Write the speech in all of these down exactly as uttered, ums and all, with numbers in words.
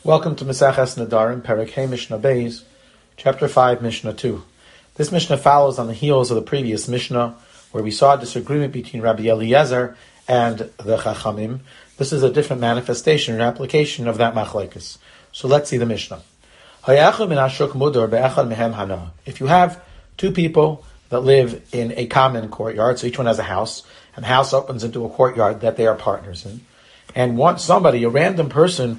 Welcome to Maseches Nedarim, Perek Hey Mishnah Beis, Chapter five, Mishnah two. This Mishnah follows on the heels of the previous Mishnah, where we saw a disagreement between Rabbi Eliezer and the Chachamim. This is a different manifestation and application of that machlekes. So let's see the Mishnah. If you have two people that live in a common courtyard, so each one has a house, and the house opens into a courtyard that they are partners in, and one somebody, a random person,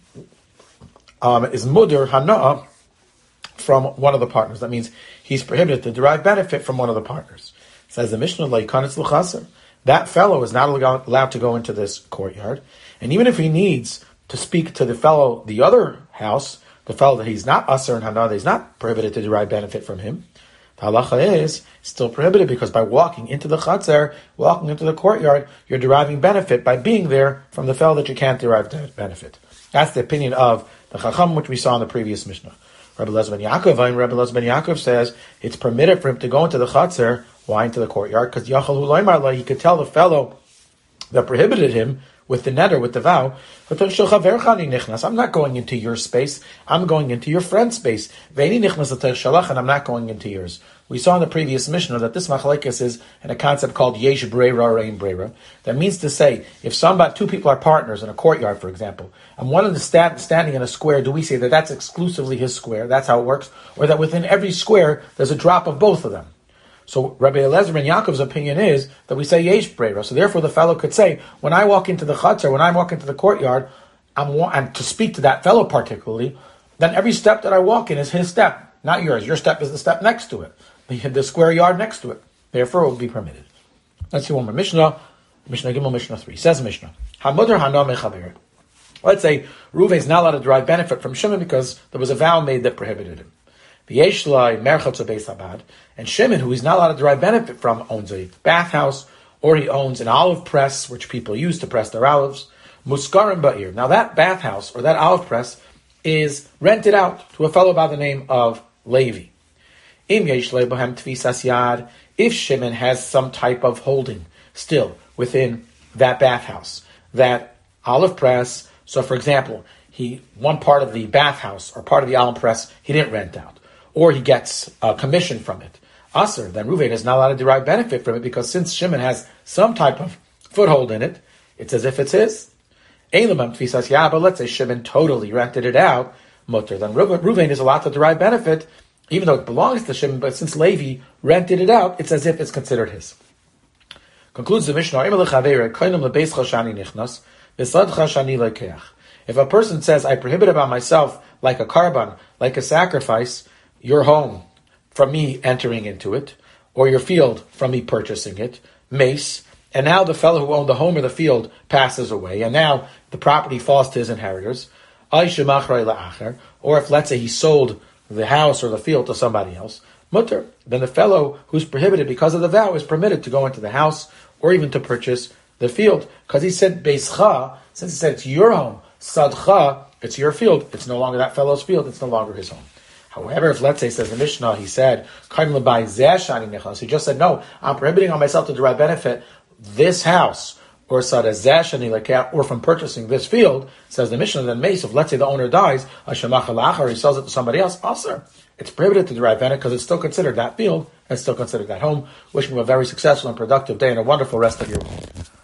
um, is muder hana from one of the partners. That means he's prohibited to derive benefit from one of the partners. It says the Mishnah, that fellow is not allowed to go into this courtyard, and even if he needs to speak to the fellow, the other house, the fellow that he's not aser and hana, that he's not prohibited to derive benefit from him, the halacha is still prohibited because by walking into the chatzer, walking into the courtyard, you're deriving benefit by being there from the fellow that you can't derive benefit. That's the opinion of the Chacham, which we saw in the previous Mishnah. Rabbi Eliezer ben Yaakov, and Rabbi Eliezer ben Yaakov says it's permitted for him to go into the chatzer, why into the courtyard? Because Yachal Hu Loimar La, he could tell the fellow that prohibited him with the neder, with the vow, I'm not going into your space, I'm going into your friend's space. And I'm not going into yours. We saw in the previous Mishnah that this machlekes is in a concept called yesh breira, rein breira. That means to say, if somebody, two people are partners in a courtyard, for example, and one of them stand, standing in a square, do we say that that's exclusively his square? That's how it works? Or that within every square, there's a drop of both of them? So Rabbi Eliezer ben Yaakov's opinion is that we say yesh breira. So therefore the fellow could say, when I walk into the chatzer, when I walk into the courtyard, I'm and to speak to that fellow particularly, then every step that I walk in is his step, not yours. Your step is the step next to it, the, the square yard next to it. Therefore it will be permitted. Let's see one more. Mishnah, Mishnah Gimel, Mishnah three. Says Mishnah, Hamudar hana mechaber. Let's say Reuven is not allowed to derive benefit from Shimon because there was a vow made that prohibited him. And Shimon, who he's not allowed to derive benefit from, owns a bathhouse, or he owns an olive press, which people use to press their olives. Muskarim ba'ir. Now that bathhouse, or that olive press, is rented out to a fellow by the name of Levi. If Shimon has some type of holding still within that bathhouse, that olive press, so for example, he one part of the bathhouse, or part of the olive press, he didn't rent out, or he gets a commission from it, Aser, then Reuven is not allowed to derive benefit from it because since Shimon has some type of foothold in it, it's as if it's his. But let's say Shimon totally rented it out, mutter, then Reuven is allowed to derive benefit, even though it belongs to Shimon, but since Levi rented it out, it's as if it's considered his. Concludes the Mishnah, if a person says, I prohibit about myself like a karban, like a sacrifice, your home from me entering into it, or your field from me purchasing it, mace, and now the fellow who owned the home or the field passes away, and now the property falls to his inheritors, or if, let's say, he sold the house or the field to somebody else, mutter, then the fellow who's prohibited because of the vow is permitted to go into the house, or even to purchase the field, because he said, beischa, since he said it's your home, sadcha, it's your field, it's no longer that fellow's field, it's no longer his home. However, if let's say, says the Mishnah, he said, he just said, no, I'm prohibiting on myself to derive benefit this house, or or from purchasing this field, says the Mishnah, then mace, if let's say the owner dies, or he sells it to somebody else, also, it's prohibited to derive benefit because it's still considered that field, and it's still considered that home. Wishing you a very successful and productive day and a wonderful rest of your week.